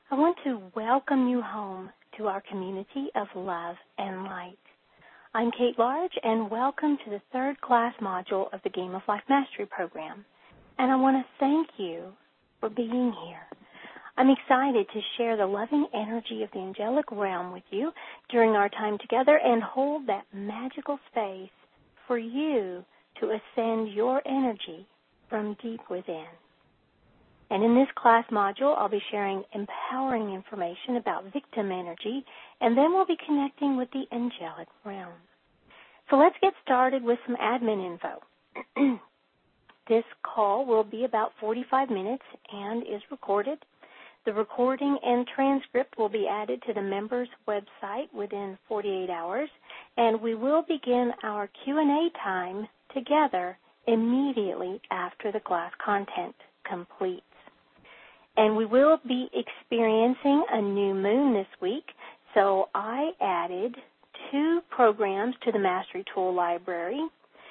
I want to welcome you home to our community of love and light. I'm Kate Large, and welcome to the third class module of the Game of Life Mastery Program. And I want to thank you for being here. I'm excited to share the loving energy of the angelic realm with you during our time together and hold that magical space for you to ascend your energy from deep within. And in this class module, I'll be sharing empowering information about victim energy, and then we'll be connecting with the angelic realm. So let's get started with some admin info. This call will be about 45 minutes and is recorded. The recording and transcript will be added to the members' website within 48 hours, and we will begin our Q&A time together immediately after the class content completes. And we will be experiencing a new moon this week, so I added 2 programs to the Mastery Tool Library.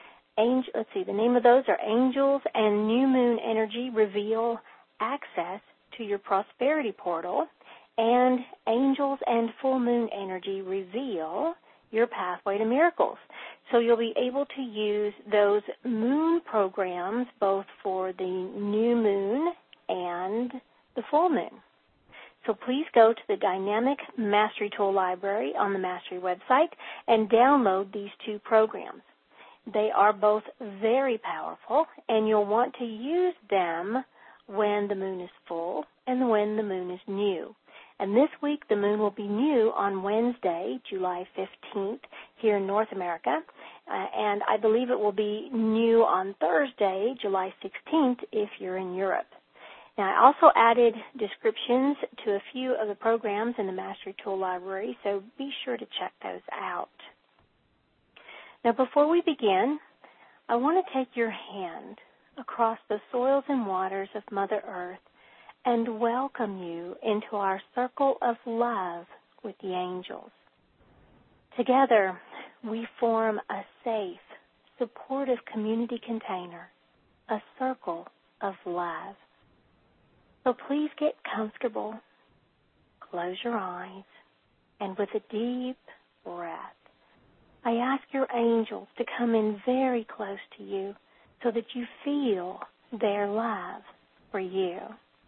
The name of those are Angels and New Moon Energy Reveal Access to Your Prosperity Portal, and Angels and Full Moon Energy Reveal Your Pathway to Miracles. So you'll be able to use those moon programs both for the new moon and the full moon. So please go to the Dynamic Mastery Tool Library on the Mastery website and download these 2 programs. They are both very powerful, and you'll want to use them when the moon is full and when the moon is new. And this week the moon will be new on Wednesday, July 15th, here in North America, and I believe it will be new on Thursday, July 16th, if you're in Europe. Now, I also added descriptions to a few of the programs in the Mastery Tool Library, so be sure to check those out. Now, before we begin, I want to take your hand across the soils and waters of Mother Earth and welcome you into our circle of love with the angels. Together, we form a safe, supportive community container, a circle of love. So please get comfortable, close your eyes, and with a deep breath, I ask your angels to come in very close to you so that you feel their love for you.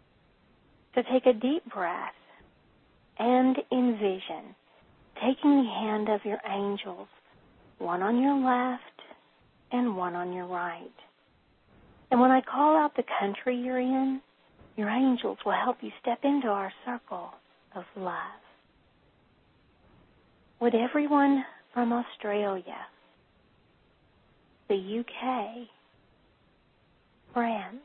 So take a deep breath and envision taking the hand of your angels, one on your left and one on your right. And when I call out the country you're in, your angels will help you step into our circle of love. Would everyone from Australia, the UK, France,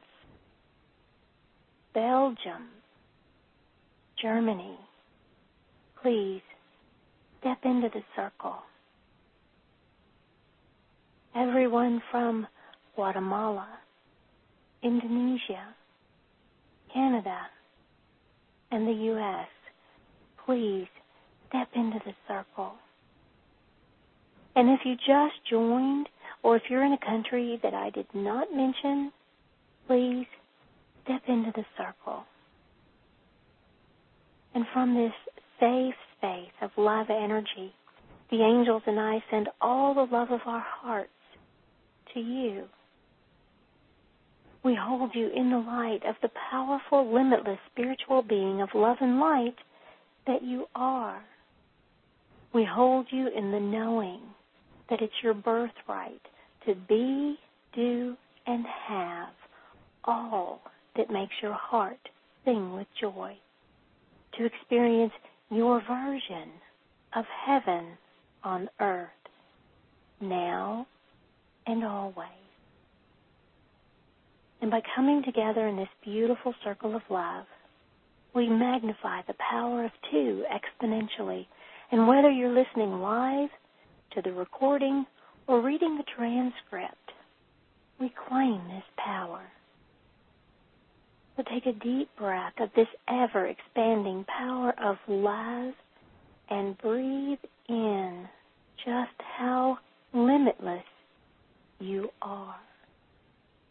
Belgium, Germany, please step into the circle. Everyone from Guatemala, Indonesia, Canada, and the U.S., please step into the circle. And if you just joined, or if you're in a country that I did not mention, please step into the circle. And from this safe space of love energy, the angels and I send all the love of our hearts to you. We hold you in the light of the powerful, limitless spiritual being of love and light that you are. We hold you in the knowing that it's your birthright to be, do, and have all that makes your heart sing with joy, to experience your version of heaven on earth, now and always. And by coming together in this beautiful circle of love, we magnify the power of 2 exponentially. And whether you're listening live to the recording or reading the transcript, we claim this power. So take a deep breath of this ever-expanding power of love and breathe in just how limitless you are.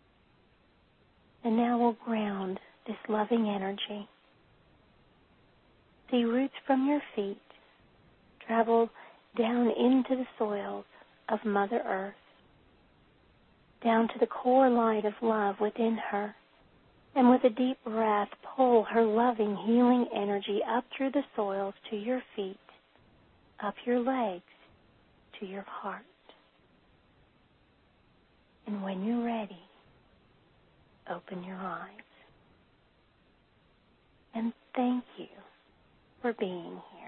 And now we'll ground this loving energy see roots from your feet travel down into the soils of Mother Earth, down to the core light of love within her, and with a deep breath, pull her loving, healing energy up through the soils to your feet, up your legs, to your heart. And when you're ready, open your eyes. And thank you for being here.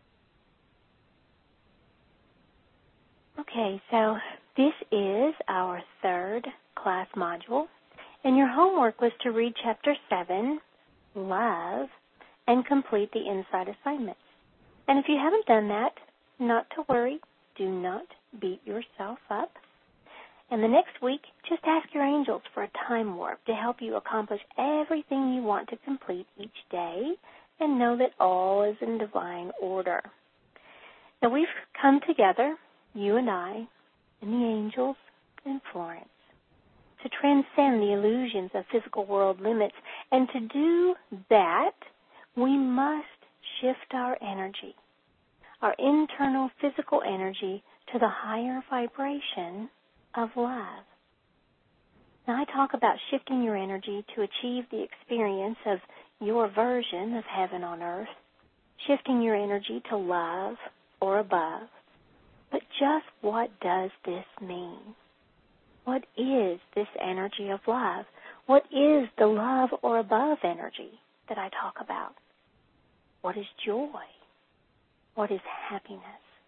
Okay, so this is our third class module, and your homework was to read Chapter 7, Love, and complete the inside assignments. And if you haven't done that, not to worry. Do not beat yourself up. And the next week, just ask your angels for a time warp to help you accomplish everything you want to complete each day, and know that all is in divine order. Now, we've come together, you and I, and the angels, and Florence, to transcend the illusions of physical world limits. And to do that, we must shift our energy, our internal physical energy, to the higher vibration of love. Now, I talk about shifting your energy to achieve the experience of your version of heaven on earth, shifting your energy to love or above. But just what does this mean? What is this energy of love? What is the love or above energy that I talk about? What is joy? What is happiness?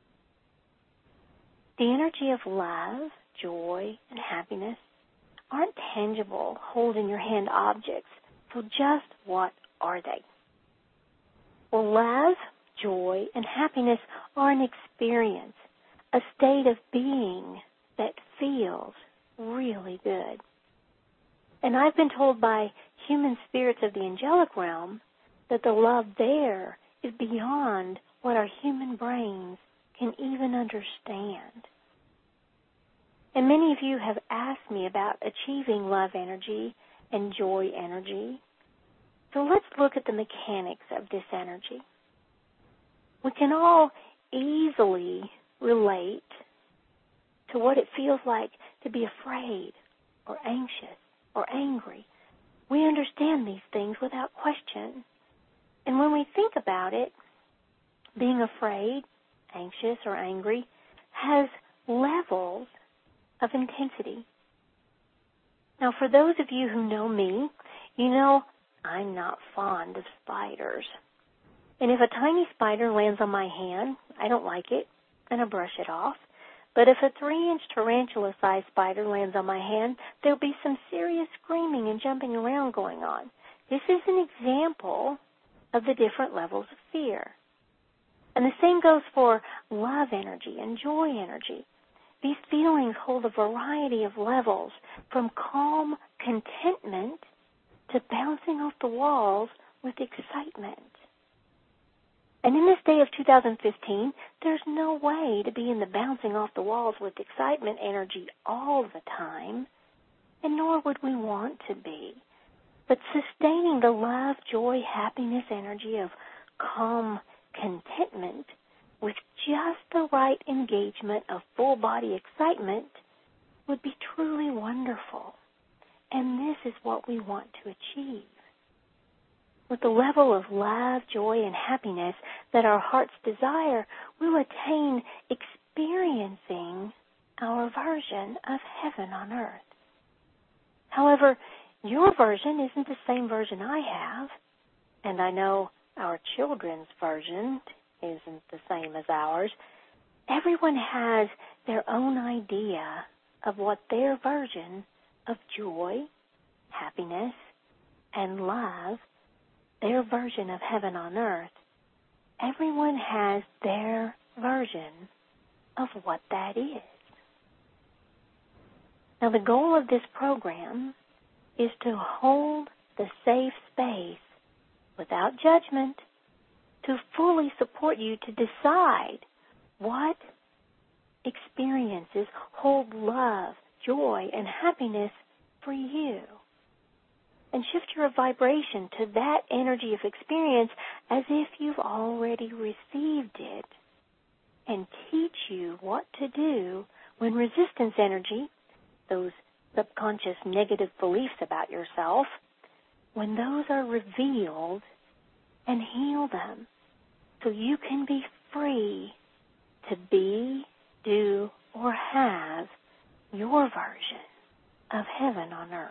The energy of love, joy, and happiness aren't tangible, hold-in-your-hand objects. So just what are they? Well, love, joy, and happiness are an experience, a state of being that feels really good. And I've been told by human spirits of the angelic realm that the love there is beyond what our human brains can even understand. And many of you have asked me about achieving love energy and joy energy. So let's look at the mechanics of this energy. We can all easily relate to what it feels like to be afraid or anxious or angry. We understand these things without question. And when we think about it, being afraid, anxious, or angry has levels of intensity. Now, for those of you who know me, you know I'm not fond of spiders. And if a tiny spider lands on my hand, I don't like it, and I brush it off. But if a 3-inch tarantula-sized spider lands on my hand, there'll be some serious screaming and jumping around going on. This is an example of the different levels of fear. And the same goes for love energy and joy energy. These feelings hold a variety of levels, from calm contentment to bouncing off the walls with excitement. And in this day of 2015, there's no way to be in the bouncing off the walls with excitement energy all the time, and nor would we want to be. But sustaining the love, joy, happiness energy of calm contentment with just the right engagement of full-body excitement would be truly wonderful. And this is what we want to achieve. With the level of love, joy, and happiness that our hearts desire, we'll attain experiencing our version of heaven on earth. However, your version isn't the same version I have, and I know our children's version isn't the same as ours. Everyone has their own idea of what their version of joy, happiness, and love, their version of heaven on earth, everyone has their version of what that is. Now, the goal of this program is to hold the safe space without judgment to fully support you to decide what experiences hold love, joy, and happiness for you. and shift your vibration to that energy of experience as if you've already received it, and teach you what to do when resistance energy, those subconscious negative beliefs about yourself, when those are revealed, and heal them so you can be free to be, do, or have your version of heaven on earth.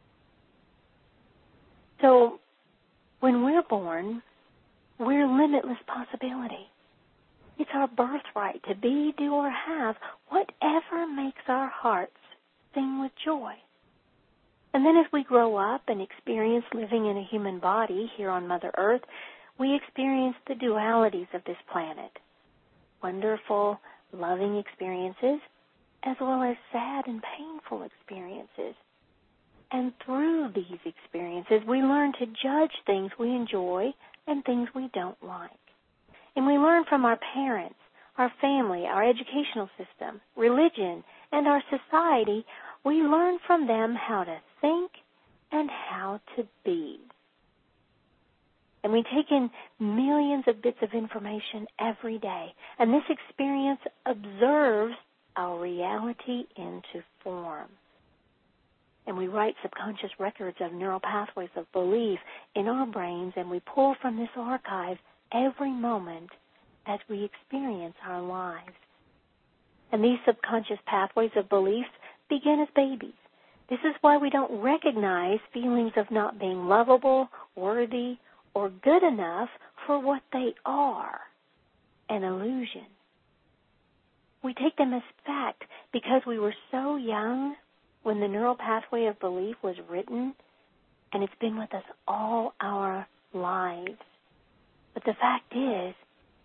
So when we're born, we're limitless possibility. It's our birthright to be, do, or have whatever makes our hearts sing with joy. And then as we grow up and experience living in a human body here on Mother Earth, we experience the dualities of this planet. Wonderful, loving experiences, as well as sad and painful experiences. And through these experiences, we learn to judge things we enjoy and things we don't like. And we learn from our parents, our family, our educational system, religion, and our society. We learn from them how to think and how to be. And we take in millions of bits of information every day. And this experience observes our reality into form. And we write subconscious records of neural pathways of belief in our brains, and we pull from this archive every moment as we experience our lives. And these subconscious pathways of beliefs begin as babies. This is why we don't recognize feelings of not being lovable, worthy, or good enough for what they are, an illusion. We take them as fact because we were so young when the neural pathway of belief was written, and it's been with us all our lives. But the fact is,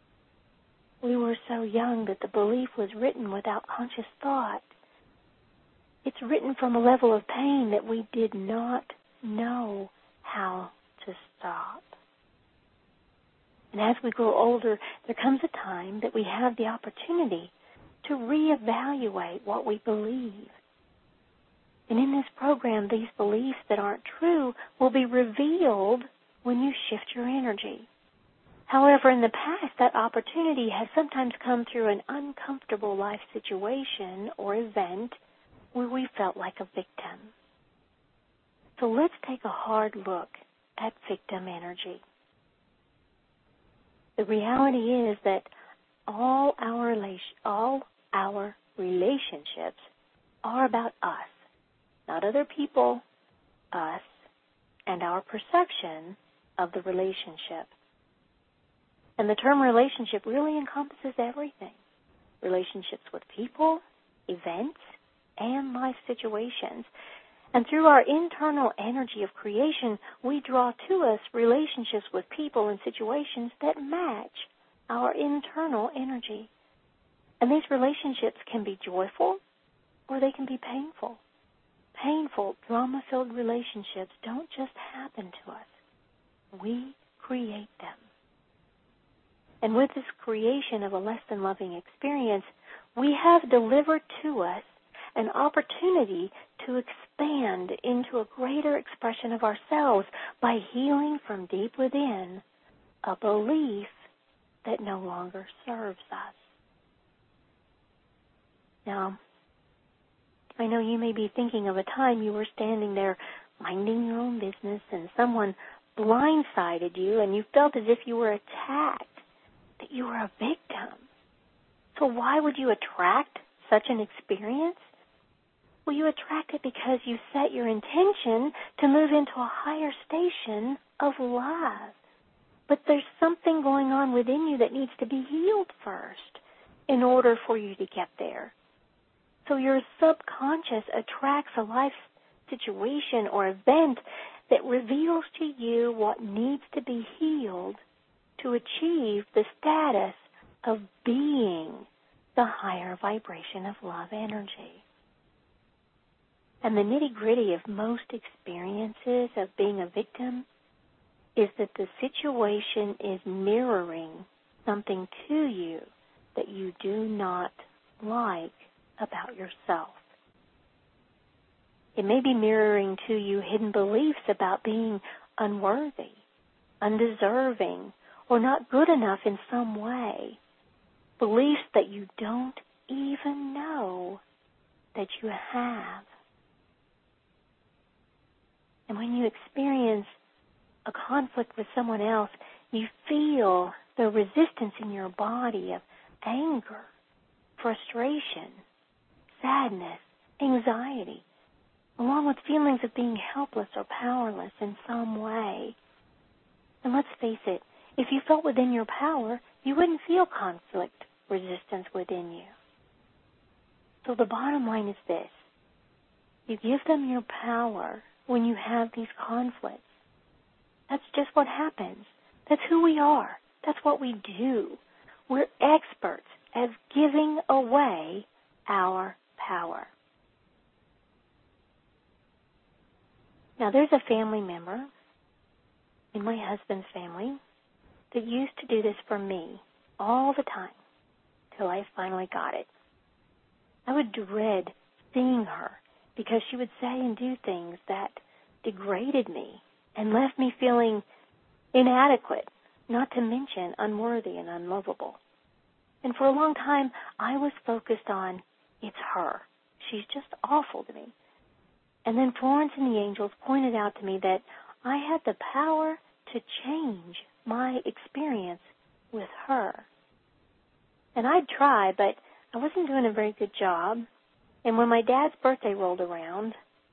we were so young that the belief was written without conscious thought. It's written from a level of pain that we did not know how to stop. And as we grow older, there comes a time that we have the opportunity to reevaluate what we believe. And in this program, these beliefs that aren't true will be revealed when you shift your energy. However, in the past, that opportunity has sometimes come through an uncomfortable life situation or event where we felt like a victim. So let's take a hard look at victim energy. The reality is that all our relationships are about us, not other people, us, and our perception of the relationship. And the term relationship really encompasses everything. Relationships with people, events, and life situations. And through our internal energy of creation, we draw to us relationships with people and situations that match our internal energy. And these relationships can be joyful or they can be painful. Painful, drama-filled relationships don't just happen to us. We create them. And with this creation of a less than loving experience, we have delivered to us an opportunity to expand into a greater expression of ourselves by healing from deep within a belief that no longer serves us. Now, I know you may be thinking of a time you were standing there minding your own business and someone blindsided you and you felt as if you were attacked, that you were a victim. So why would you attract such an experience? Well, you attract it because you set your intention to move into a higher station of love. But there's something going on within you that needs to be healed first in order for you to get there. So your subconscious attracts a life situation or event that reveals to you what needs to be healed to achieve the status of being the higher vibration of love energy. And the nitty-gritty of most experiences of being a victim is that the situation is mirroring something to you that you do not like about yourself. It may be mirroring to you hidden beliefs about being unworthy, undeserving, or not good enough in some way. Beliefs that you don't even know that you have. And when you experience a conflict with someone else, you feel the resistance in your body of anger, frustration, sadness, anxiety, along with feelings of being helpless or powerless in some way. And let's face it, if you felt within your power, you wouldn't feel conflict, resistance within you. So the bottom line is this. You give them your power when you have these conflicts. That's just what happens. That's who we are. That's what we do. We're experts at giving away our power. Now, there's a family member in my husband's family that used to do this for me all the time till I finally got it. I would dread seeing her because she would say and do things that degraded me and left me feeling inadequate, not to mention unworthy and unlovable. And for a long time, I was focused on, it's her. She's just awful to me. And then Florence and the angels pointed out to me that I had the power to change my experience with her. And I'd try, but I wasn't doing a very good job. And when my dad's birthday rolled around,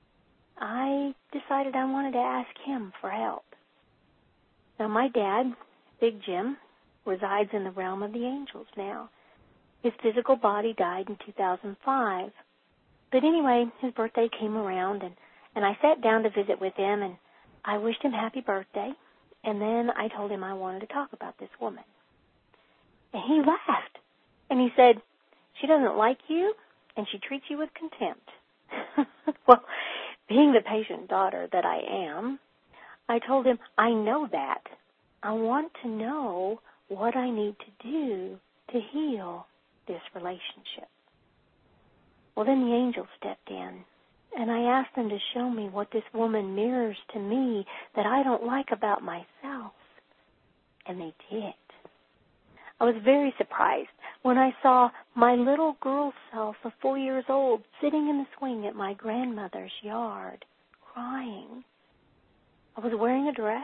I decided I wanted to ask him for help. Now, my dad, Big Jim, resides in the realm of the angels now. His physical body died in 2005. But anyway, his birthday came around, and I sat down to visit with him, and I wished him happy birthday, and then I told him I wanted to talk about this woman. And he laughed, and he said, she doesn't like you, and she treats you with contempt. Well, being the patient daughter that I am, I told him, I know that. I want to know what I need to do to heal this relationship. Well, then the angel stepped in, and I asked them to show me what this woman mirrors to me that I don't like about myself. And they did. I was very surprised when I saw my little girl self of 4 years old sitting in the swing at my grandmother's yard, crying. I was wearing a dress,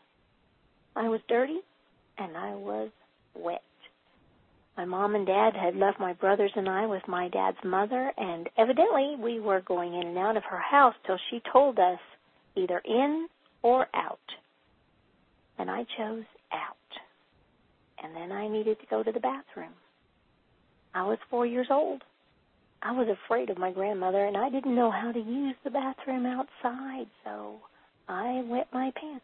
I was dirty, and I was wet. My mom and dad had left my brothers and I with my dad's mother, and evidently we were going in and out of her house till she told us either in or out. And I chose out. And then I needed to go to the bathroom. I was 4 years old. I was afraid of my grandmother, and I didn't know how to use the bathroom outside, so I wet my pants.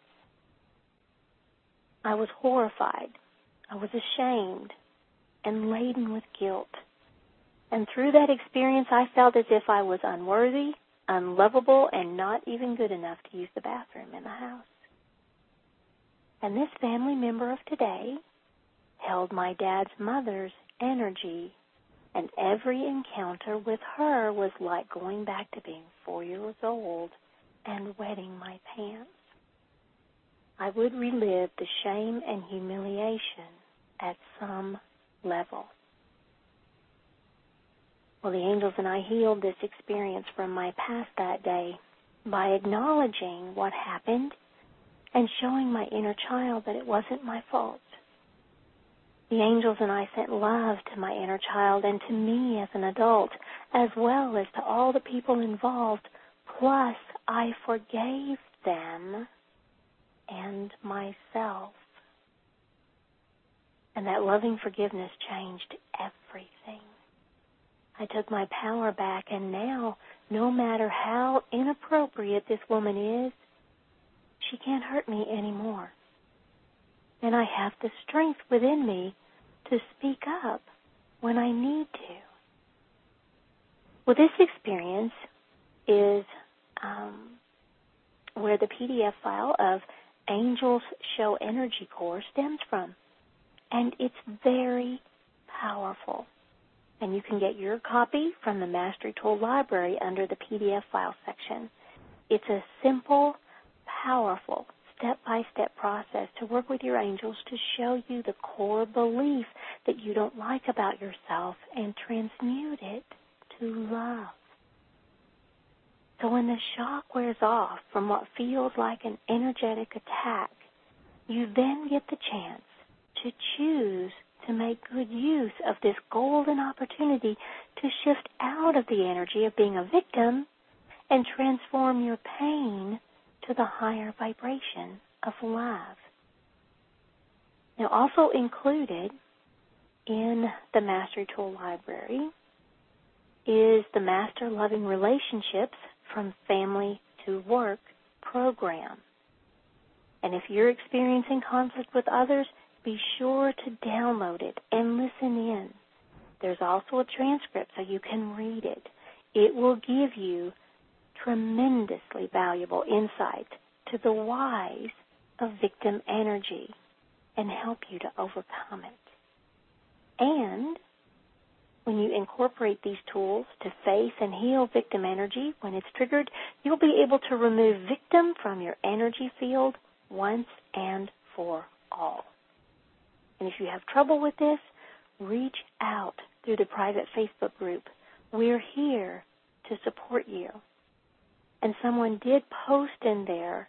I was horrified. I was ashamed and laden with guilt. And through that experience, I felt as if I was unworthy, unlovable, and not even good enough to use the bathroom in the house. And this family member of today held my dad's mother's energy, and every encounter with her was like going back to being 4 years old and wetting my pants. I would relive the shame and humiliation at some level. Well, the angels and I healed this experience from my past that day by acknowledging what happened and showing my inner child that it wasn't my fault. The angels and I sent love to my inner child and to me as an adult, as well as to all the people involved, plus I forgave them and myself. And that loving forgiveness changed everything. I took my power back, and now, no matter how inappropriate this woman is, she can't hurt me anymore. And I have the strength within me to speak up when I need to. Well, this experience is where the PDF file of Angels Show Energy Core stems from. And it's very powerful. And you can get your copy from the Mastery Tool Library under the PDF file section. It's a simple, powerful, step-by-step process to work with your angels to show you the core belief that you don't like about yourself and transmute it to love. So when the shock wears off from what feels like an energetic attack, you then get the chance to choose to make good use of this golden opportunity to shift out of the energy of being a victim and transform your pain to the higher vibration of love. Now, also included in the Mastery Tool Library is the Master Loving Relationships from Family to Work program. And if you're experiencing conflict with others, be sure to download it and listen in. There's also a transcript so you can read it. It will give you tremendously valuable insight to the whys of victim energy and help you to overcome it. And when you incorporate these tools to face and heal victim energy when it's triggered, you'll be able to remove victim from your energy field once and for all. And if you have trouble with this, reach out through the private Facebook group. We're here to support you. And someone did post in there,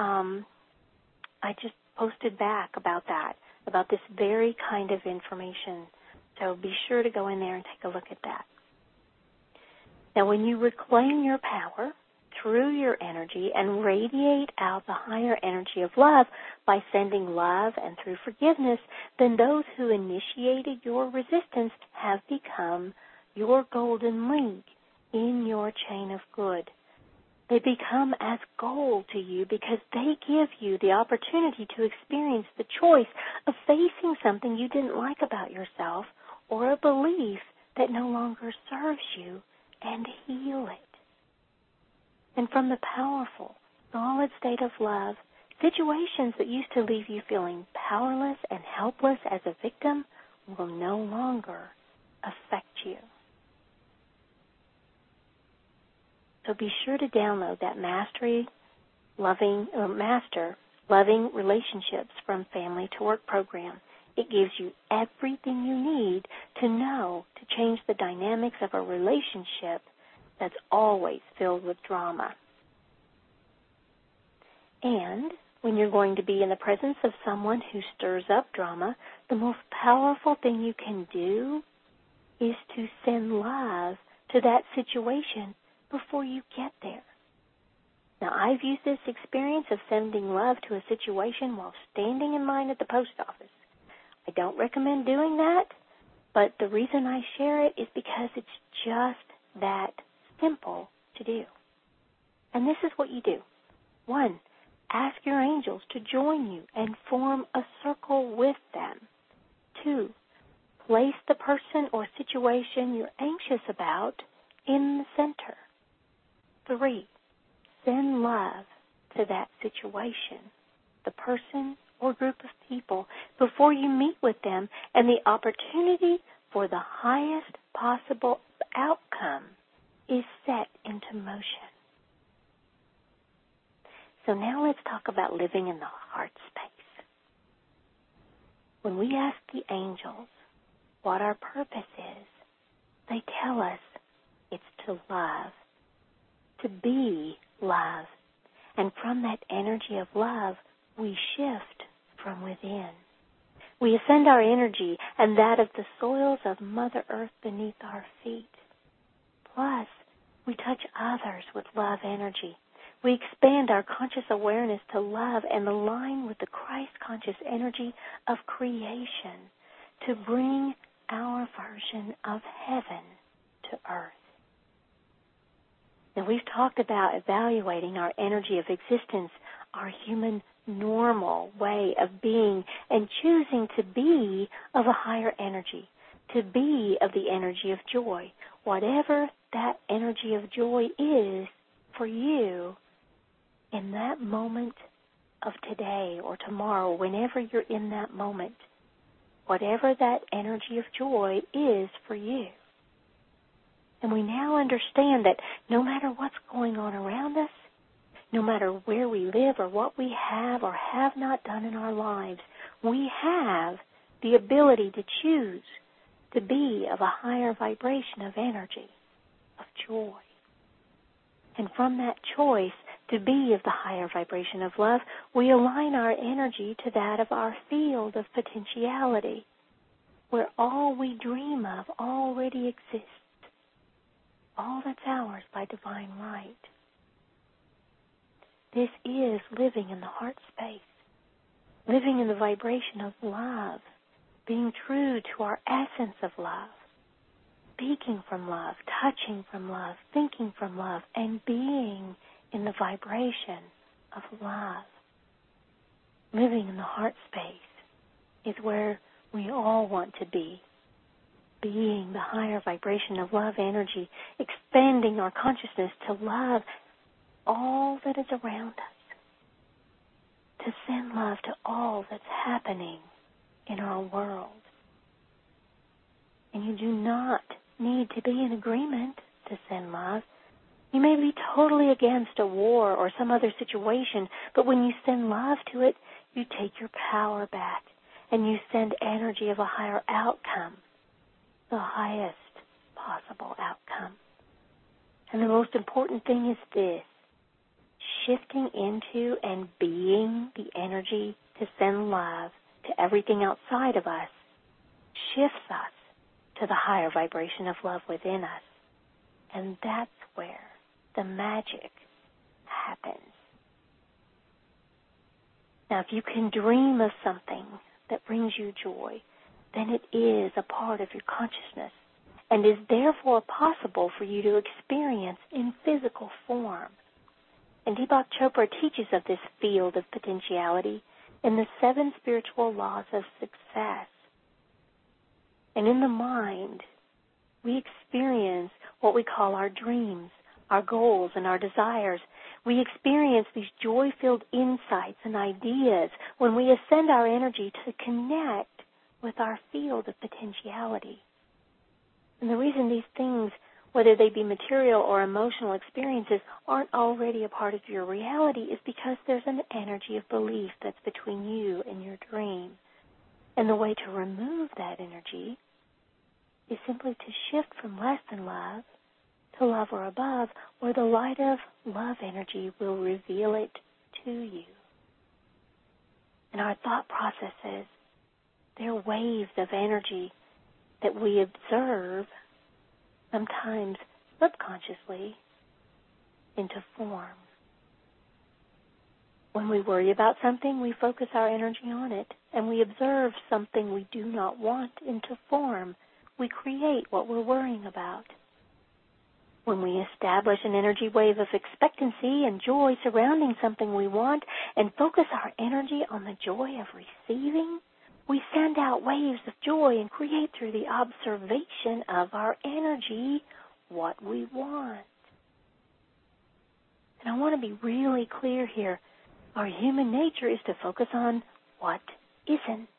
I just posted back about that, about this very kind of information. So be sure to go in there and take a look at that. Now, when you reclaim your power through your energy and radiate out the higher energy of love by sending love and through forgiveness, then those who initiated your resistance have become your golden link in your chain of good. They become as gold to you because they give you the opportunity to experience the choice of facing something you didn't like about yourself or a belief that no longer serves you and heal it. And from the powerful, solid state of love, situations that used to leave you feeling powerless and helpless as a victim will no longer affect you. So be sure to download that Master Loving Relationships from Family to Work program. It gives you everything you need to know to change the dynamics of a relationship that's always filled with drama. And when you're going to be in the presence of someone who stirs up drama, the most powerful thing you can do is to send love to that situation before you get there. Now, I've used this experience of sending love to a situation while standing in line at the post office. I don't recommend doing that, but the reason I share it is because it's just that simple to do. And this is what you do. 1, ask your angels to join you and form a circle with them. 2, place the person or situation you're anxious about in the center. 3, send love to that situation, the person or group of people before you meet with them, and the opportunity for the highest possible outcome is set into motion. So now let's talk about living in the heart space. When we ask the angels what our purpose is, they tell us it's to love, to be love. And from that energy of love, we shift from within. We ascend our energy and that of the soils of Mother Earth beneath our feet. Plus, we touch others with love energy. We expand our conscious awareness to love and align with the Christ-conscious energy of creation to bring our version of heaven to earth. Now, we've talked about evaluating our energy of existence, our human normal way of being, and choosing to be of a higher energy, to be of the energy of joy, whatever that energy of joy is for you in that moment of today or tomorrow, whenever you're in that moment, whatever that energy of joy is for you. And we now understand that no matter what's going on around us, No matter where we live or what we have or have not done in our lives, we have the ability to choose to be of a higher vibration of energy, of joy. And from that choice to be of the higher vibration of love, we align our energy to that of our field of potentiality, where all we dream of already exists, all that's ours by divine right. This is living in the heart space, living in the vibration of love, being true to our essence of love, speaking from love, touching from love, thinking from love, and being in the vibration of love. Living in the heart space is where we all want to be, being the higher vibration of love energy, expanding our consciousness to love all that is around us, to send love to all that's happening in our world. And you do not need to be in agreement to send love. You may be totally against a war or some other situation, but when you send love to it, you take your power back and you send energy of a higher outcome, the highest possible outcome. And the most important thing is this: shifting into and being the energy to send love to everything outside of us shifts us to the higher vibration of love within us. And that's where the magic happens. Now, if you can dream of something that brings you joy, then it is a part of your consciousness and is therefore possible for you to experience in physical form. And Deepak Chopra teaches of this field of potentiality in the 7 spiritual laws of success. And in the mind, we experience what we call our dreams, our goals, and our desires. We experience these joy-filled insights and ideas when we ascend our energy to connect with our field of potentiality. And the reason these things, whether they be material or emotional experiences, aren't already a part of your reality is because there's an energy of belief that's between you and your dream. And the way to remove that energy is simply to shift from less than love to love or above, where the light of love energy will reveal it to you. And our thought processes, they're waves of energy that we observe, sometimes subconsciously, into form. When we worry about something, we focus our energy on it, and we observe something we do not want into form. We create what we're worrying about. When we establish an energy wave of expectancy and joy surrounding something we want and focus our energy on the joy of receiving, we send out waves of joy and create through the observation of our energy what we want. And I want to be really clear here. Our human nature is to focus on what isn't.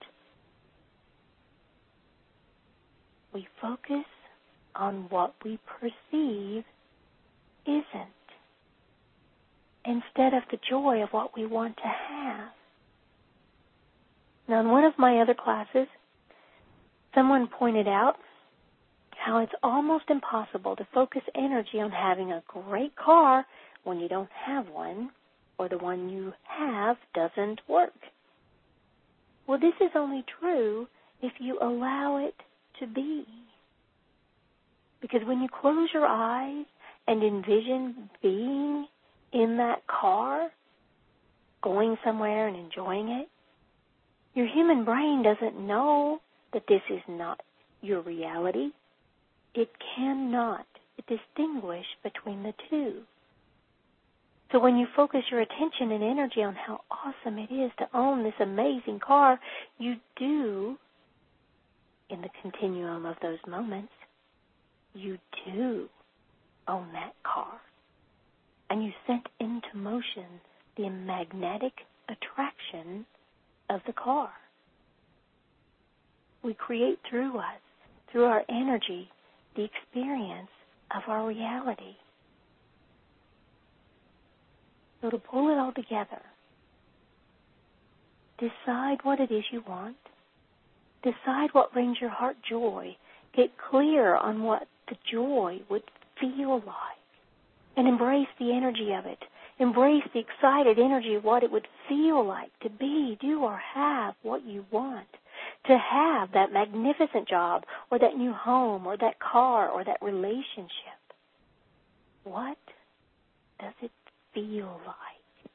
We focus on what we perceive isn't, instead of the joy of what we want to have. Now, in one of my other classes, someone pointed out how it's almost impossible to focus energy on having a great car when you don't have one, or the one you have doesn't work. Well, this is only true if you allow it to be. Because when you close your eyes and envision being in that car, going somewhere and enjoying it, your human brain doesn't know that this is not your reality. It cannot distinguish between the two. So when you focus your attention and energy on how awesome it is to own this amazing car, you do, in the continuum of those moments, you do own that car. And you set into motion the magnetic attraction of the car. We create through us, through our energy, the experience of our reality. So to pull it all together, decide what it is you want. Decide what brings your heart joy. Get clear on what the joy would feel like. And embrace the energy of it. Embrace the excited energy of what it would feel like to be, do, or have what you want. To have that magnificent job, or that new home, or that car, or that relationship. What does it feel like?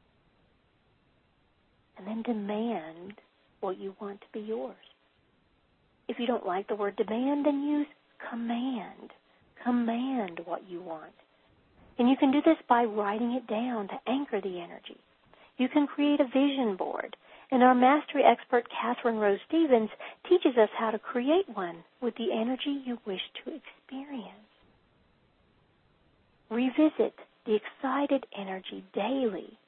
And then demand what you want to be yours. If you don't like the word demand, then use command. Command what you want. And you can do this by writing it down to anchor the energy. You can create a vision board. And our mastery expert, Catherine Rose Stevens, teaches us how to create one with the energy you wish to experience. Revisit the excited energy daily,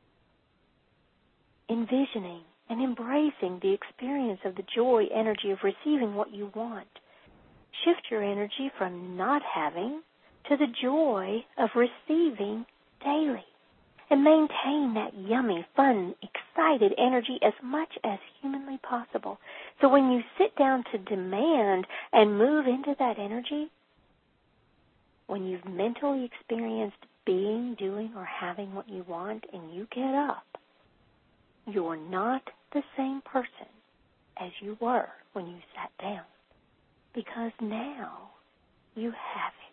envisioning and embracing the experience of the joy energy of receiving what you want. Shift your energy from not having to the joy of receiving daily. And maintain that yummy, fun, excited energy as much as humanly possible. So when you sit down to demand and move into that energy, when you've mentally experienced being, doing, or having what you want and you get up, you're not the same person as you were when you sat down. Because now you have it.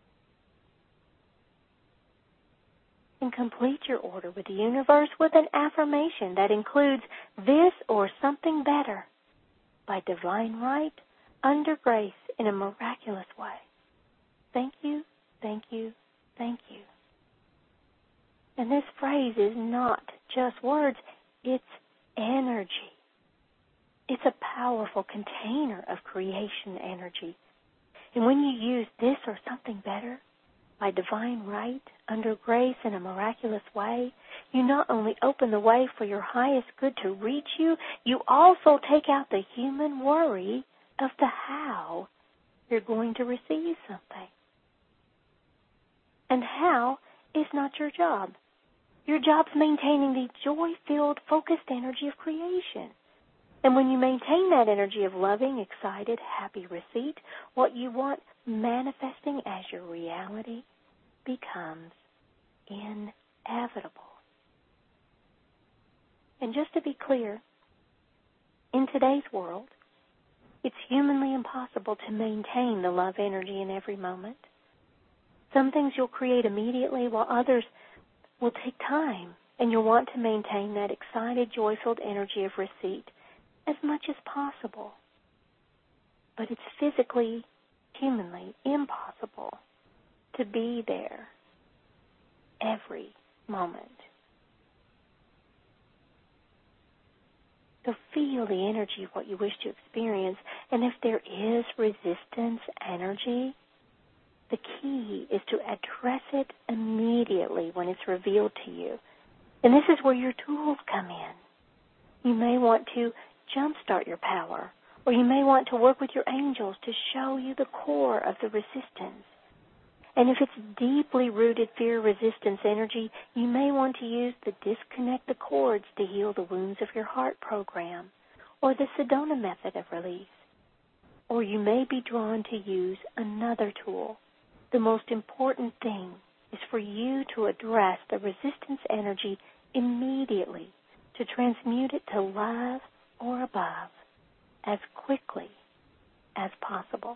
And complete your order with the universe with an affirmation that includes this or something better by divine right, under grace, in a miraculous way. Thank you, thank you, thank you. And this phrase is not just words, it's energy. It's a powerful container of creation energy. And when you use this or something better, by divine right, under grace, in a miraculous way, you not only open the way for your highest good to reach you, you also take out the human worry of the how you're going to receive something. And how is not your job. Your job's maintaining the joy-filled, focused energy of creation. And when you maintain that energy of loving, excited, happy receipt, what you want manifesting as your reality becomes inevitable. And just to be clear, in today's world, it's humanly impossible to maintain the love energy in every moment. Some things you'll create immediately, while others will take time, and you'll want to maintain that excited, joy-filled energy of receipt as much as possible. But it's physically, humanly impossible to be there every moment. So feel the energy of what you wish to experience, and if there is resistance energy, the key is to address it immediately when it's revealed to you. And this is where your tools come in. You may want to jumpstart your power, or you may want to work with your angels to show you the core of the resistance. And if it's deeply rooted fear resistance energy, you may want to use the disconnect the cords to heal the wounds of your heart program, or the Sedona method of release. Or you may be drawn to use another tool. The most important thing is for you to address the resistance energy immediately, to transmute it to love or above as quickly as possible.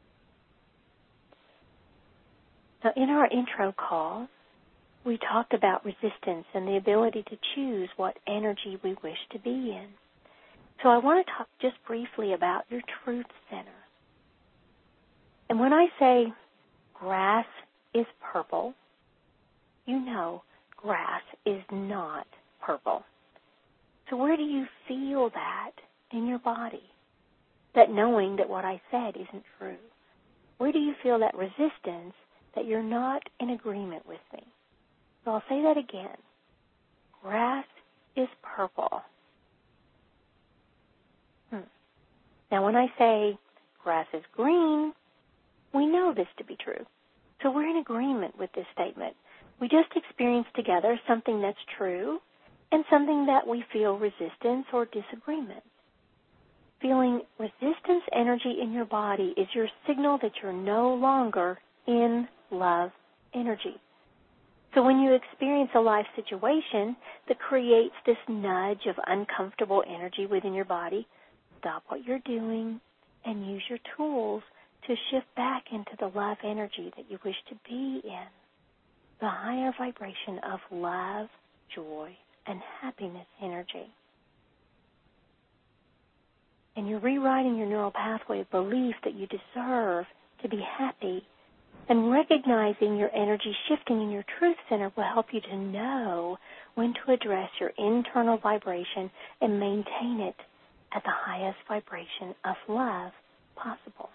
Now, in our intro call, we talked about resistance and the ability to choose what energy we wish to be in. So I want to talk just briefly about your truth center. And when I say grass is purple, you know grass is not purple. So where do you feel that in your body? That knowing that what I said isn't true. Where do you feel that resistance that you're not in agreement with me? So I'll say that again. Grass is purple. Now when I say grass is green, we know this to be true. So we're in agreement with this statement. We just experience together something that's true and something that we feel resistance or disagreement. Feeling resistance energy in your body is your signal that you're no longer in love energy. So when you experience a life situation that creates this nudge of uncomfortable energy within your body, stop what you're doing and use your tools to shift back into the love energy that you wish to be in, the higher vibration of love, joy, and happiness energy. And you're rewriting your neural pathway of belief that you deserve to be happy. And recognizing your energy shifting in your truth center will help you to know when to address your internal vibration and maintain it at the highest vibration of love possible.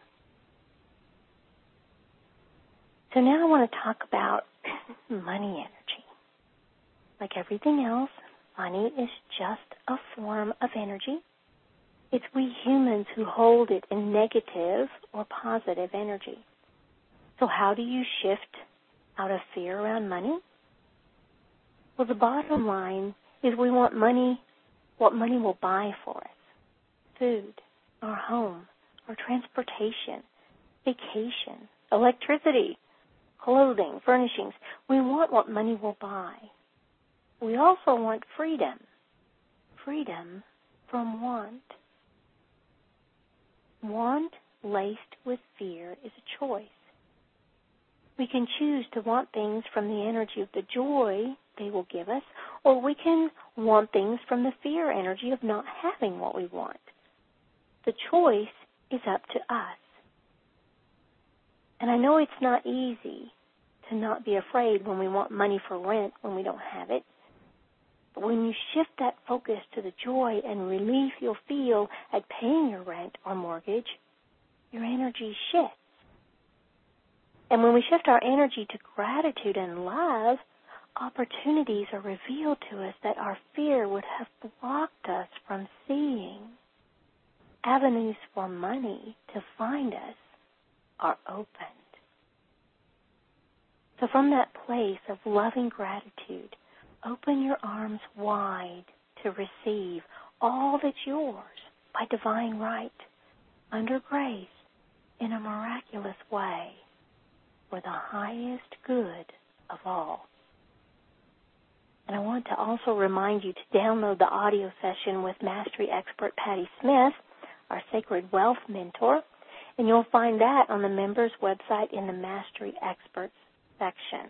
So now I want to talk about money energy. Like everything else, money is just a form of energy. It's we humans who hold it in negative or positive energy. So how do you shift out of fear around money? Well, the bottom line is we want money, what money will buy for us. Food, our home, our transportation, vacation, electricity, clothing, furnishings. We want what money will buy. We also want freedom. Freedom from want. Want laced with fear is a choice. We can choose to want things from the energy of the joy they will give us, or we can want things from the fear energy of not having what we want. The choice is up to us. And I know it's not easy to not be afraid when we want money for rent when we don't have it. But when you shift that focus to the joy and relief you'll feel at paying your rent or mortgage, your energy shifts. And when we shift our energy to gratitude and love, opportunities are revealed to us that our fear would have blocked us from seeing. Avenues for money to find us are opened. So from that place of loving gratitude, open your arms wide to receive all that's yours by divine right, under grace, in a miraculous way, for the highest good of all. And I want to also remind you to download the audio session with Mastery Expert Patty Smith, our Sacred Wealth Mentor, and you'll find that on the members' website in the Mastery Experts section.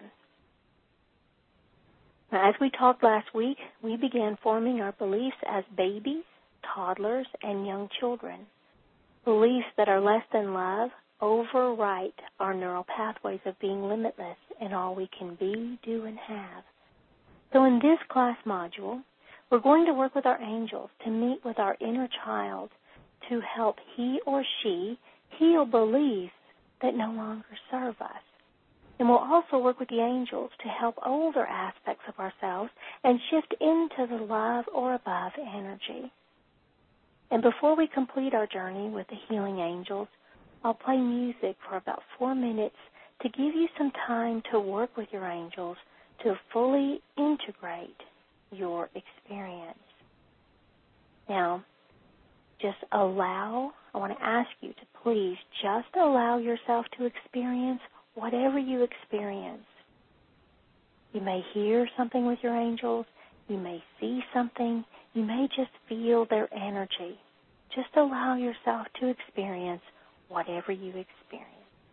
Now, as we talked last week, we began forming our beliefs as babies, toddlers, and young children. Beliefs that are less than love overwrite our neural pathways of being limitless in all we can be, do, and have. So in this class module, we're going to work with our angels to meet with our inner child to help he or she heal beliefs that no longer serve us. And we'll also work with the angels to help older aspects of ourselves and shift into the love or above energy. And before we complete our journey with the healing angels, I'll play music for about 4 minutes to give you some time to work with your angels to fully integrate your experience. Now, I want to ask you to please just allow yourself to experience whatever you experience. You may hear something with your angels. You may see something. You may just feel their energy. Just allow yourself to experience whatever you experience.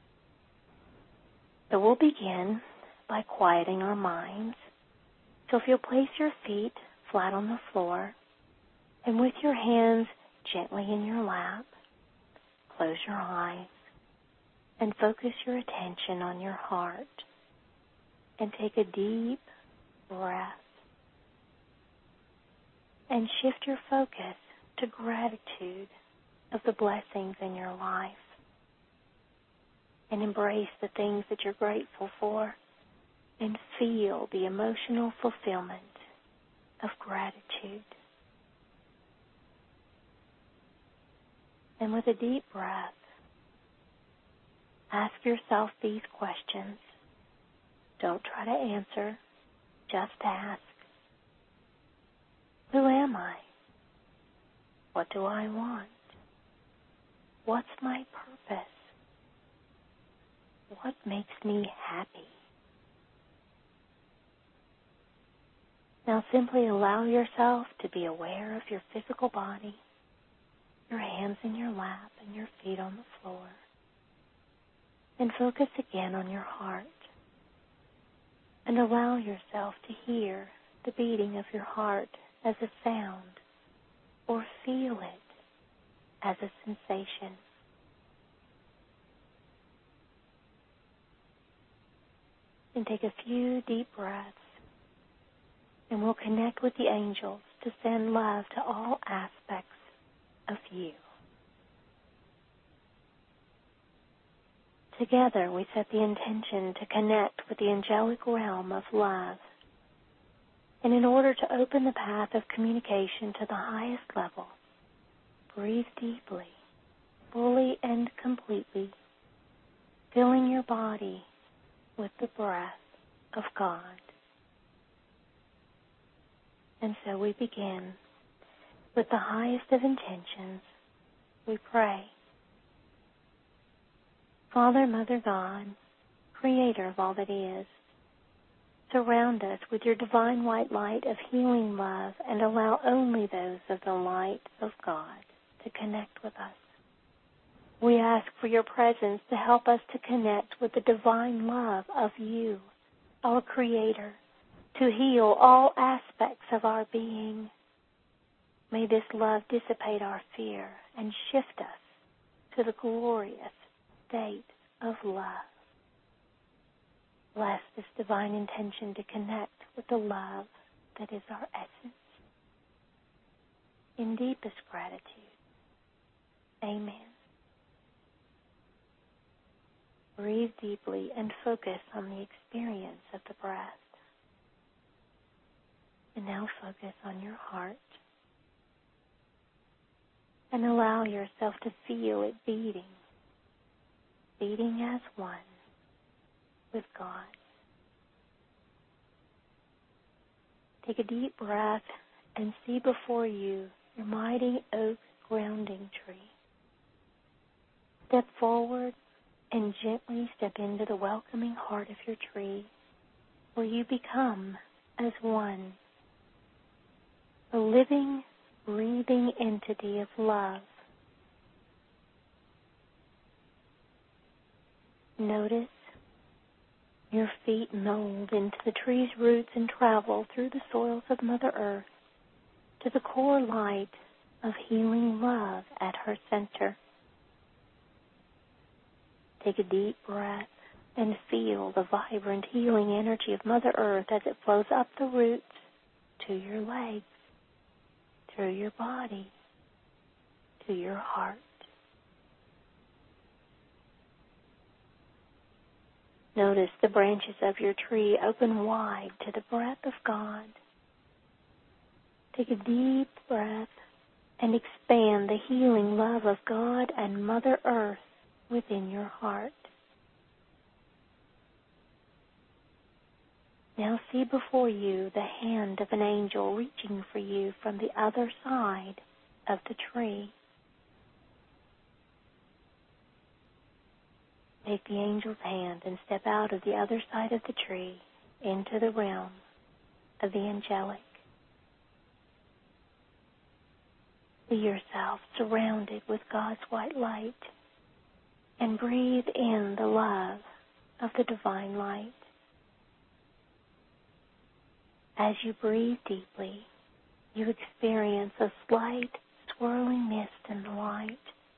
So we'll begin by quieting our minds. So if you'll place your feet flat on the floor and with your hands gently in your lap, close your eyes and focus your attention on your heart and take a deep breath and shift your focus to gratitude of the blessings in your life and embrace the things that you're grateful for and feel the emotional fulfillment of gratitude. And with a deep breath, ask yourself these questions. Don't try to answer. Just ask, who am I? What do I want? What's my purpose? What makes me happy? Now simply allow yourself to be aware of your physical body, your hands in your lap and your feet on the floor, and focus again on your heart. And allow yourself to hear the beating of your heart as a sound, or feel it as a sensation. And take a few deep breaths, and we'll connect with the angels to send love to all aspects of you. Together, we set the intention to connect with the angelic realm of love. And in order to open the path of communication to the highest level, breathe deeply, fully and completely, filling your body with the breath of God. And so we begin with the highest of intentions. We pray. Father, Mother God, Creator of all that is, surround us with your divine white light of healing love and allow only those of the light of God to connect with us. We ask for your presence to help us to connect with the divine love of you, our Creator, to heal all aspects of our being. May this love dissipate our fear and shift us to the glorious state of love. Bless this divine intention to connect with the love that is our essence. In deepest gratitude. Amen. Breathe deeply and focus on the experience of the breath. And now focus on your heart. And allow yourself to feel it beating as one with God. Take a deep breath and see before you your mighty oak grounding tree. Step forward and gently step into the welcoming heart of your tree, where you become as one, a living, breathing entity of love. Notice your feet mold into the tree's roots and travel through the soils of Mother Earth to the core light of healing love at her center. Take a deep breath and feel the vibrant healing energy of Mother Earth as it flows up the roots to your legs, through your body, to your heart. Notice the branches of your tree open wide to the breath of God. Take a deep breath and expand the healing love of God and Mother Earth within your heart. Now see before you the hand of an angel reaching for you from the other side of the tree. Take the angel's hand and step out of the other side of the tree into the realm of the angelic. See yourself surrounded with God's white light and breathe in the love of the divine light. As you breathe deeply, you experience a slight swirling mist in the light.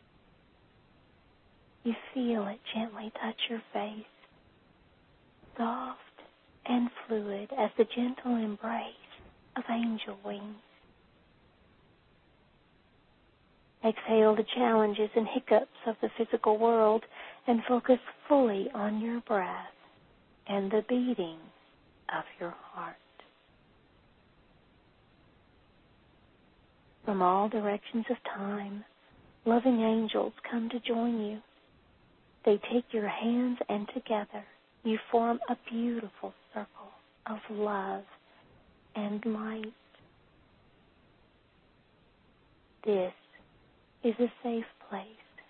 You feel it gently touch your face, soft and fluid as the gentle embrace of angel wings. Exhale the challenges and hiccups of the physical world and focus fully on your breath and the beating of your heart. From all directions of time, loving angels come to join you. They take your hands and together you form a beautiful circle of love and light. This is a safe place.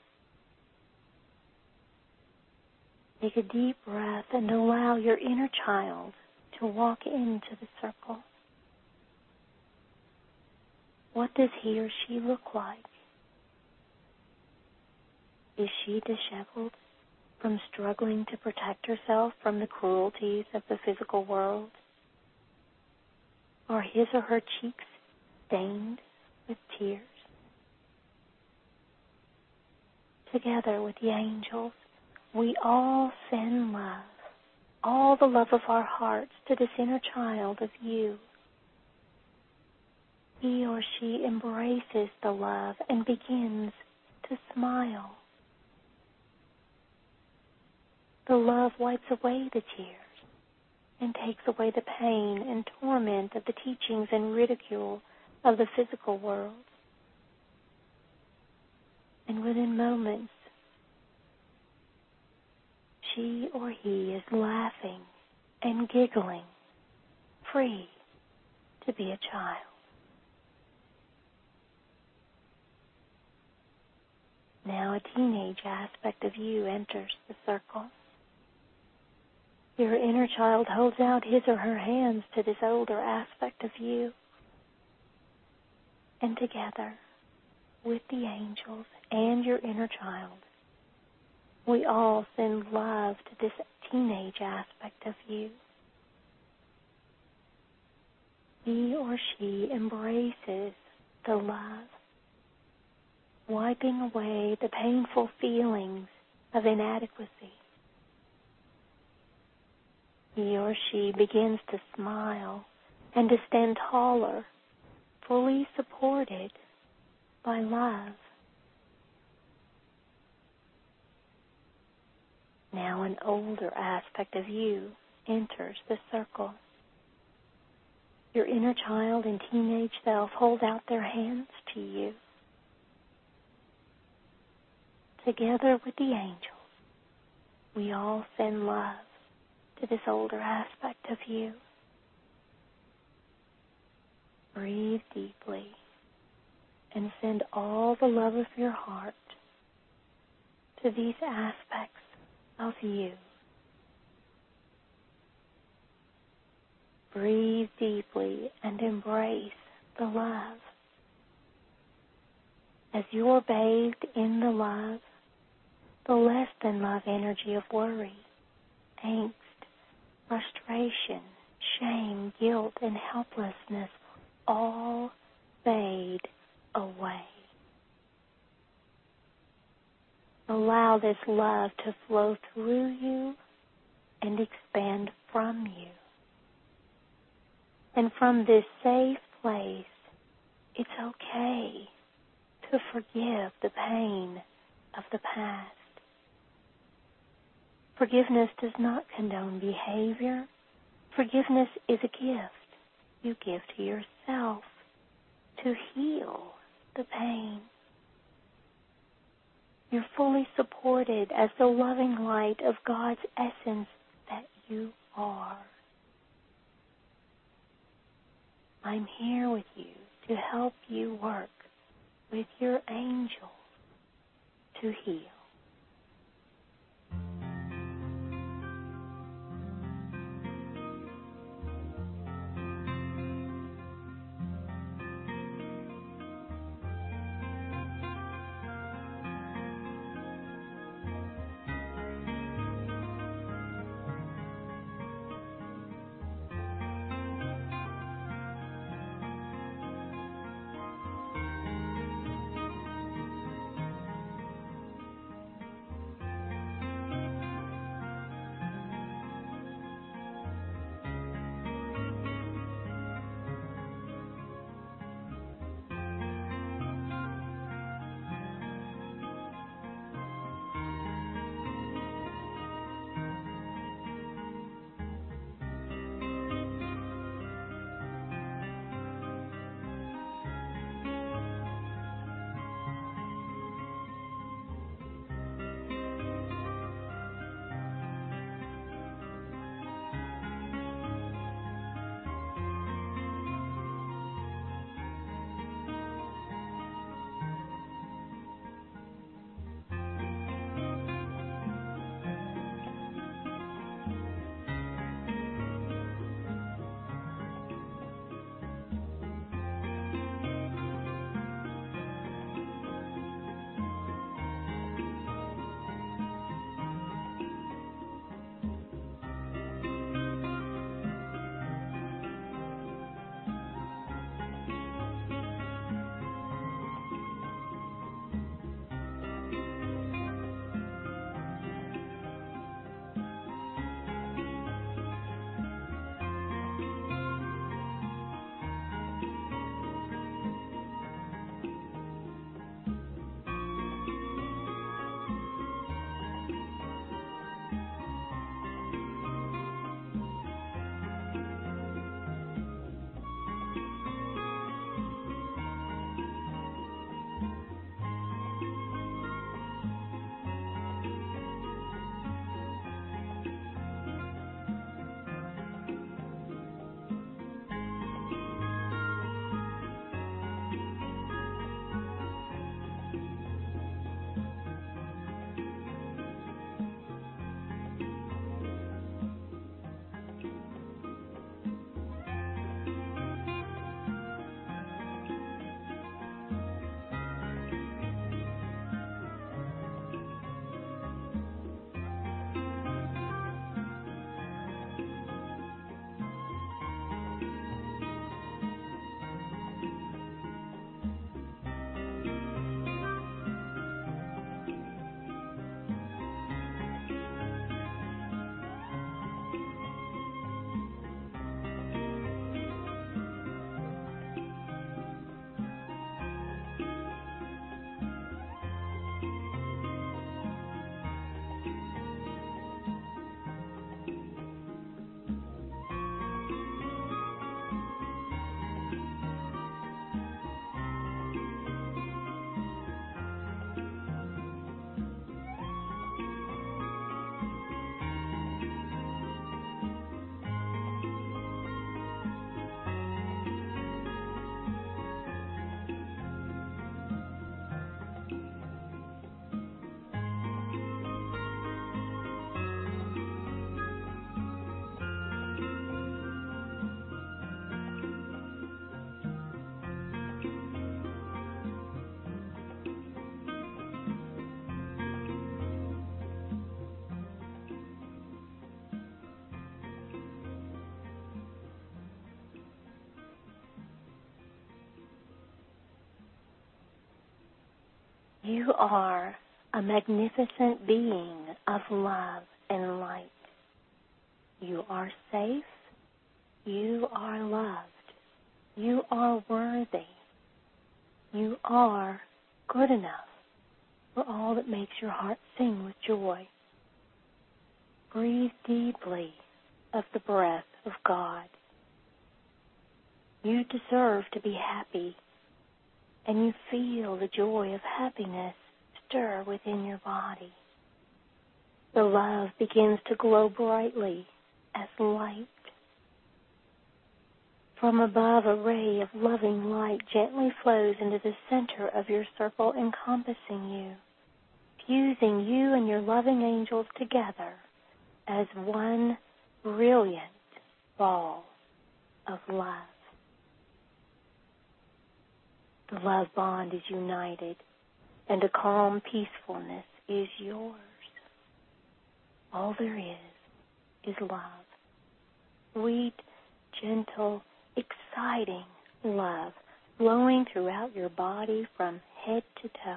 Take a deep breath and allow your inner child to walk into the circle. What does he or she look like? Is she disheveled from struggling to protect herself from the cruelties of the physical world? Are his or her cheeks stained with tears? Together with the angels, we all send love, all the love of our hearts to this inner child of you. He or she embraces the love and begins to smile. The love wipes away the tears and takes away the pain and torment of the teachings and ridicule of the physical world. And within moments, she or he is laughing and giggling, free to be a child. Now a teenage aspect of you enters the circle. Your inner child holds out his or her hands to this older aspect of you. And together, with the angels and your inner child, we all send love to this teenage aspect of you. He or she embraces the love, wiping away the painful feelings of inadequacy. He or she begins to smile and to stand taller, fully supported by love. Now an older aspect of you enters the circle. Your inner child and teenage self hold out their hands to you. Together with the angels, we all send love to this older aspect of you. Breathe deeply and send all the love of your heart to these aspects of you. Breathe deeply and embrace the love. As you're bathed in the love, the less than love energy of worry, angst, frustration, shame, guilt, and helplessness all fade away. Allow this love to flow through you and expand from you. And from this safe place, it's okay to forgive the pain of the past. Forgiveness does not condone behavior. Forgiveness is a gift you give to yourself to heal the pain. You're fully supported as the loving light of God's essence that you are. I'm here with you to help you work with your angel to heal. You are a magnificent being of love and light. You are safe. You are loved. You are worthy. You are good enough for all that makes your heart sing with joy. Breathe deeply of the breath of God. You deserve to be happy, and you feel the joy of happiness stir within your body. The love begins to glow brightly as light. From above, a ray of loving light gently flows into the center of your circle, encompassing you, fusing you and your loving angels together as one brilliant ball of love. The love bond is united, and a calm peacefulness is yours. All there is love. Sweet, gentle, exciting love flowing throughout your body from head to toe.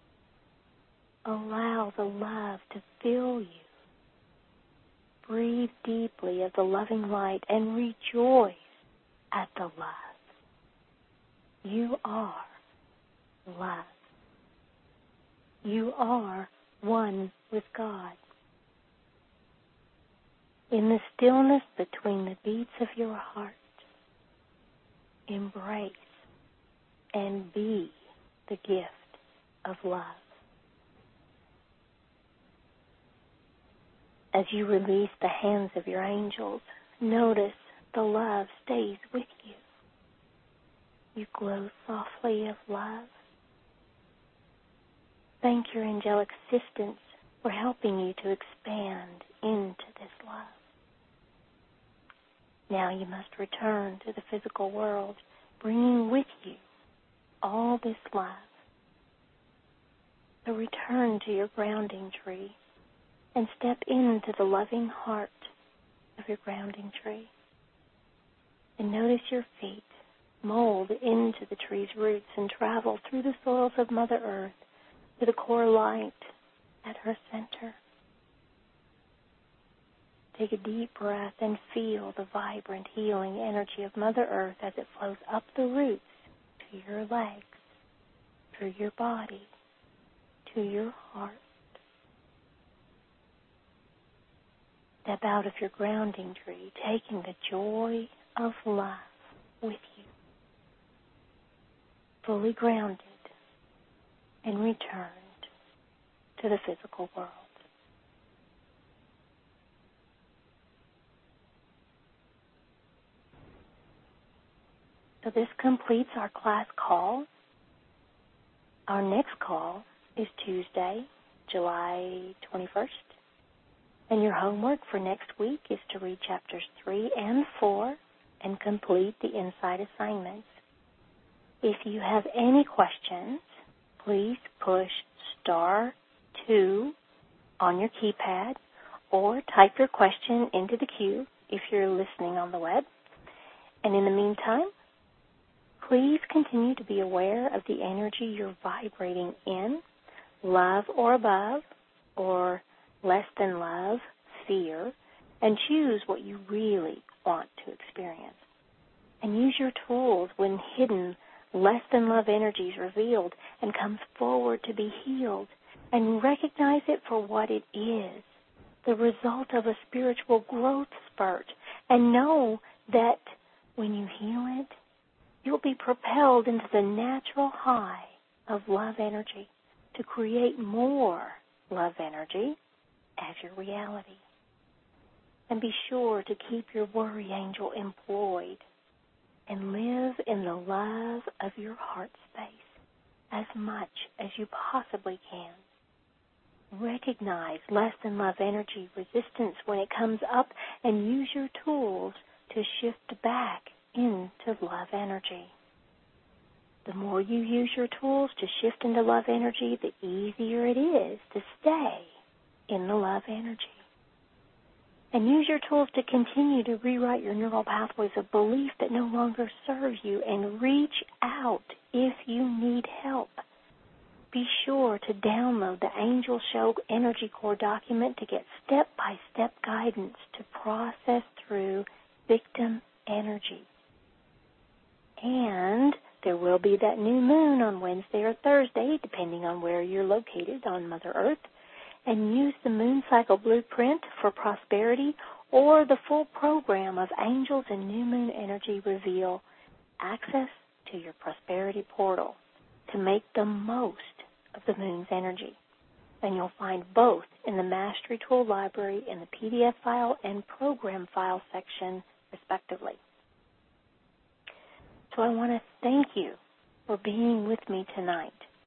Allow the love to fill you. Breathe deeply of the loving light and rejoice at the love. You are love. You are one with God. In the stillness between the beats of your heart, embrace and be the gift of love. As you release the hands of your angels, notice the love stays with you. You glow softly of love. Thank your angelic assistants for helping you to expand into this love. Now you must return to the physical world, bringing with you all this love. So return to your grounding tree and step into the loving heart of your grounding tree. And notice your feet mold into the tree's roots and travel through the soils of Mother Earth to the core light at her center. Take a deep breath and feel the vibrant, healing energy of Mother Earth as it flows up the roots to your legs, through your body, to your heart. Step out of your grounding tree, taking the joy of love with you. Fully grounded and returned to the physical world. So this completes our class call. Our next call is Tuesday, July 21st. And your homework for next week is to read chapters 3 and 4 and complete the inside assignments. If you have any questions, please push *2 on your keypad or type your question into the queue if you're listening on the web. And in the meantime, please continue to be aware of the energy you're vibrating in, love or above, or less than love, fear, and choose what you really want to experience. And use your tools when hidden less than love energy is revealed and comes forward to be healed, and recognize it for what it is, the result of a spiritual growth spurt, and know that when you heal it, you'll be propelled into the natural high of love energy to create more love energy as your reality. And be sure to keep your worry angel employed and live in the love of your heart space as much as you possibly can. Recognize less than love energy resistance when it comes up and use your tools to shift back into love energy. The more you use your tools to shift into love energy, the easier it is to stay in the love energy. And use your tools to continue to rewrite your neural pathways of belief that no longer serve you, and reach out if you need help. Be sure to download the Angel Show Energy Core document to get step-by-step guidance to process through victim energy. And there will be that new moon on Wednesday or Thursday, depending on where you're located on Mother Earth, and use the Moon Cycle Blueprint for prosperity or the full program of Angels and New Moon Energy reveal access to your prosperity portal to make the most of the moon's energy. And you'll find both in the Mastery Tool Library in the PDF file and Program File section, respectively. So I want to thank you for being with me tonight.